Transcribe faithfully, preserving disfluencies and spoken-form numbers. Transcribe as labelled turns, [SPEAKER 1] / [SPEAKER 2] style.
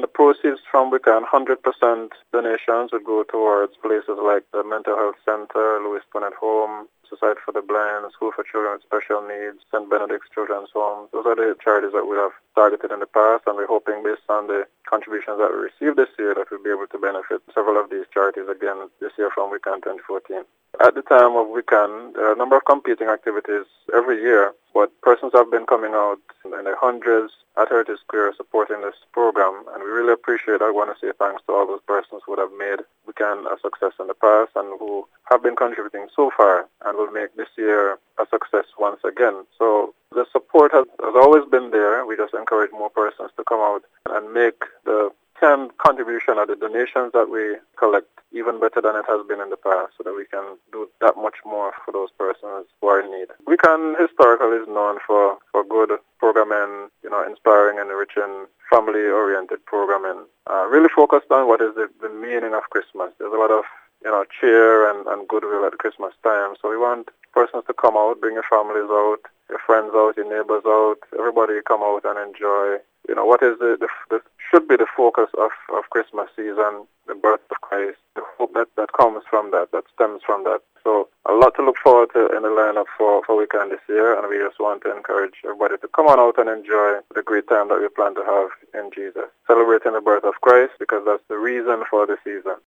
[SPEAKER 1] And the proceeds from Weekend, one hundred percent donations would go towards places like the Mental Health Center, Louis Punnett Home, Society for the Blind, School for Children with Special Needs, Saint Benedict's Children's Home. Those are the charities that we have targeted in the past, and we're hoping based on the contributions that we received this year that we'll be able to benefit several of these charities again this year from Weekend twenty fourteen. At the time of Weekend, there are a number of competing activities every year, but persons have been coming out in the hundreds at Heritage Square supporting this program, and we really appreciate that. I want to say thanks to all those persons who have made Weekend a success in the past and who have been contributing so far and will make this year a success once again. So the support has, has always been there. We just encourage more persons to come out and make the ten contribution or the donations that we collect even better than it has been in the past, so that we can do that much more for those persons who are in need. Weekend historically is known for, for good programming, you know, inspiring and enriching, family-oriented programming, uh, really focused on what is the, the meaning of Christmas. There's a lot of, you know, cheer and, and goodwill at Christmas time, so we want persons to come out, bring your families out, your friends out, your neighbors out, everybody come out and enjoy, you know, what is the, the, the should be the focus of, of Christmas season, the birth of Christ, the hope that, that comes from that, that stems from that. So a lot to look forward to in the lineup for, for Weekend this year, and we just want to encourage everybody to come on out and enjoy the great time that we plan to have in Jesus, celebrating the birth of Christ, because that's the reason for the season.